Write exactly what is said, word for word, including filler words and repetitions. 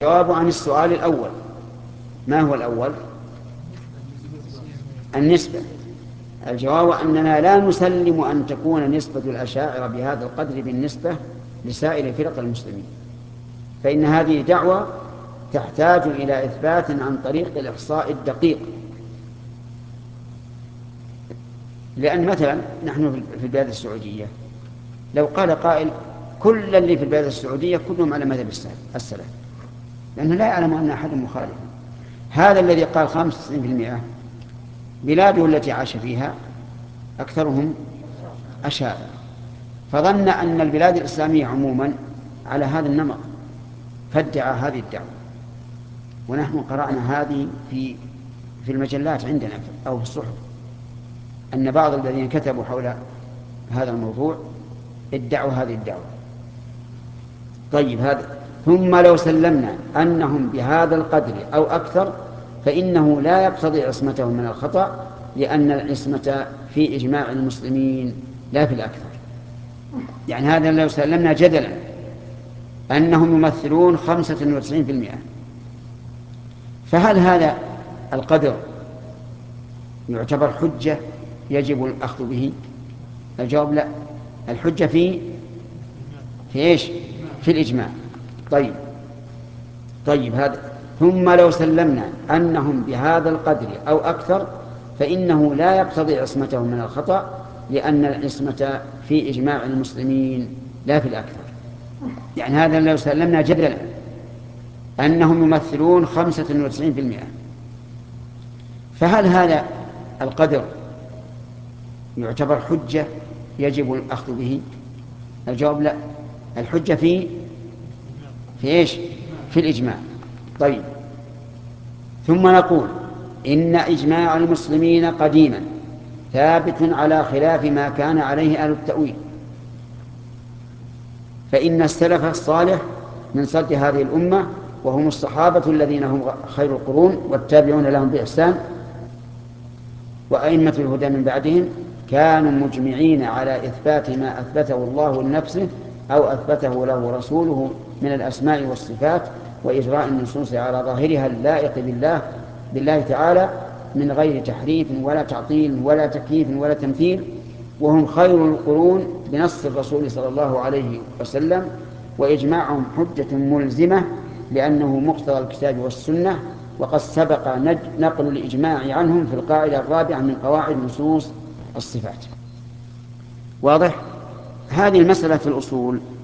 الجواب عن السؤال الأول. ما هو الأول؟ النسبة. الجواب أننا لا نسلم أن تكون نسبة الأشاعرة بهذا القدر بالنسبة لسائر فرق المسلمين، فإن هذه دعوة تحتاج إلى إثبات عن طريق الإحصاء الدقيق. لأن مثلا نحن في البلاد السعودية لو قال قائل كل اللي في البلاد السعودية كلهم على مذهب السلف، لأنه لا يعلم أن أحد مخالف. هذا الذي قال خمسة وتسعين بالمئة بلاده التي عاش فيها أكثرهم أشاعرة، فظن أن البلاد الإسلامية عموما على هذا النمط فادعى هذه الدعوة. ونحن قرأنا هذه في في المجلات عندنا أو في الصحف، أن بعض الذين كتبوا حول هذا الموضوع ادعوا هذه الدعوة. طيب هذا ثم لو سلمنا أنهم بهذا القدر أو أكثر فإنه لا يقتضي عصمتهم من الخطأ، لأن العصمة في إجماع المسلمين لا في الأكثر. يعني هذا لو سلمنا جدلا أنهم يمثلون خمسة وتسعين بالمئة، فهل هذا القدر يعتبر حجة يجب الأخذ به؟ الجواب لا، الحجة في في إيش؟ في الإجماع. طيب طيب هذا ثم لو سلمنا أنهم بهذا القدر أو أكثر فإنه لا يقتضي عصمتهم من الخطأ، لأن العصمة في إجماع المسلمين لا في الأكثر. يعني هذا لو سلمنا جدلا أنهم يمثلون خمسة وتسعين بالمئة، فهل هذا القدر يعتبر حجة يجب الأخذ به؟ الجواب لا، الحجة في في إيش؟ في الإجماع. طيب ثم نقول إن إجماع المسلمين قديما ثابت على خلاف ما كان عليه أهل التأويل، فإن السلف الصالح من صلب هذه الأمة وهم الصحابة الذين هم خير القرون والتابعون لهم بإحسان وأئمة الهدى من بعدهم كانوا مجمعين على إثبات ما أثبته الله لنفسه أو أثبته له رسوله من الأسماء والصفات، وإجراء النصوص على ظاهرها اللائق بالله بالله تعالى من غير تحريف ولا تعطيل ولا تكييف ولا تمثيل، وهم خير القرون بنص الرسول صلى الله عليه وسلم، وإجماعهم حجة ملزمة لأنه مقتضى الكتاب والسنة، وقد سبق نقل الإجماع عنهم في القاعدة الرابعة من قواعد نصوص الصفات. واضح؟ هذه المسألة في الأصول